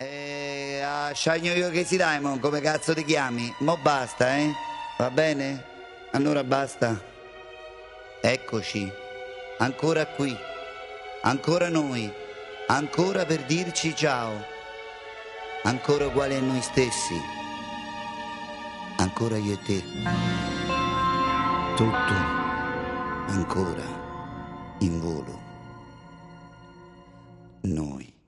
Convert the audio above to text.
A Shagno io che si Diamond, come cazzo ti chiami? Mo basta, va bene? Allora basta. Eccoci, ancora qui, ancora noi, ancora per dirci ciao, ancora uguali a noi stessi, ancora io e te. Tutto ancora in volo. Noi.